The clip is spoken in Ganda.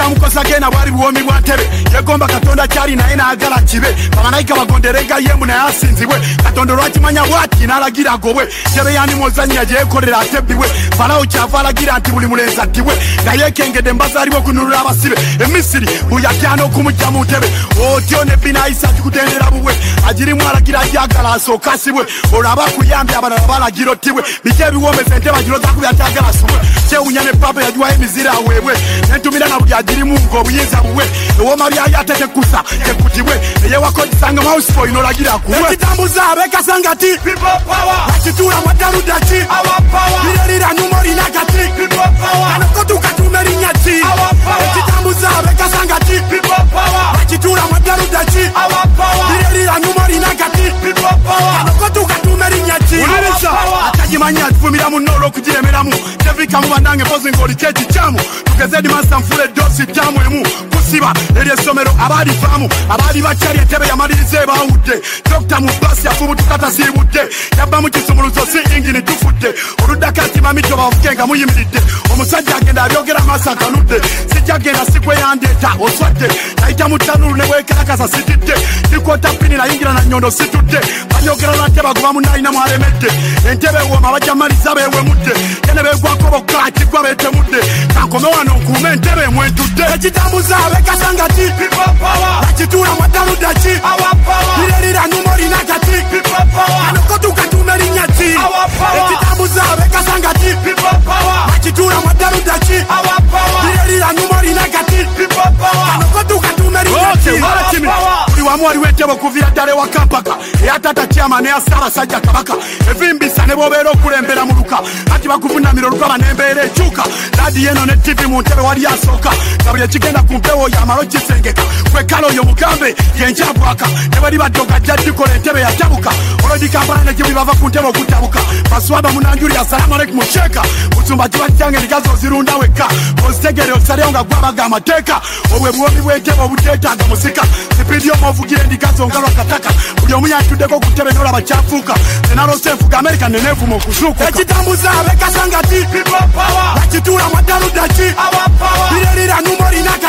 ekyamukosa genda bwali buwomi bwa ntebe yegomba katonda kyali naye n'agala kibe bamalayika bagonderenga yemu naye asinzibwe katonda olwakimanya bwati n'alagira agobwe ntebe yanimozannya gye yekolera atebbiwe falawo kyava alagira nti buli mulenzi attibwe nga yeekengedde mbazaaliwo okununula abasibe emisiri buyatyana okumujja mu ntebe otyo ne binayisa kikutendera buwe agirimu alagira agyagala asooka asibwe olwo aba kuyambye abalala balagira ottibwe biki ebiwombeza entebe agirozakubi atyagala asubwe kyewunya ne papa yagiwayo emizira aweebwe nentumira na buli agirimu ng'obuyinza buwe ewooma byayo ate tekkusa tekkutibwe eyewakodisanga mausipo inolagira akuwe ekitambuza abekasangati akituula mwadaludaki birerira nyuma olina kati kanokotukatume linnyaki ekitambuza abekasangati akituula mwadaludaki birerira nyuma olina kati kanokotukatume linnyaki atagimanya atuvumira muno olw'okugiremeramu tevikamu bannange mpozi ng'oliko ekikyamu tugeze dimasa nfula eddoosi ttamu emu kusiba eri essomero abaali vaamu abaali bakyali entebe yamaliriza ebaawudde dokita mu basi yafubutuka tasiibudde yabba mu kisumuluzo si ingini tufudde oluddako atimamito bavuke nga muyimiridde omusajja agenda abyogera maaso akanudde sijja genda sikweyandeeta oswadde nayita mu tanulu ne weekalakasa sitidde ndikwota pini nayingira na nnyondo situdde babyogera lwa ntebe agoba munaalina mwalemedde entebe ewooma bajja mmaliza beewemudde yene beegwako bokka kigwa beetemudde kankome wano nkuume entebe emwentudde ekitambuza abekasangati bakituula mwadaludaki birerira nyuma olina kati kanokotukatume linnyaki ekitambuza abekasangati bakituula mwadaludaki birerira nyuma olina kati kanokotukatume linnyaki buli wamu waliwo entebe okuviira ddala ewa kampaka eyatata kyama neya ssaabasajja kabaka evimbisa ne bw'obeera okulembera mu luka kati bakuvunamira olukaba n'embeera ekyuka laadiyo eno ne tivi mu ntebe wali asooka nga buli ekigenda ku mpewo yamala okisengeka kwekala oyo mugambe yenkyabwaka ne bali baddoga jja dikola entebe yatabuka olwedikampala ne gibuli bava ku ntebe okutabuka baswaba munanjuli asalamu alaikum sheeka musumba kiba kyange ndigazi ozirunda wekka ozitegere osalewo nga gwabaga amateeka obwe buwomi bw'entebe obuteetaaga musika sipiidi omwovugire endigazi ongalwa kataka buli omu yantuddeko ku ntebe n'olaba kyafuuka nenalose enfuga amerika nenevuma okuzuukuka ekitambuza abekasangati bakituula mwadaludaki birerira nyuma olina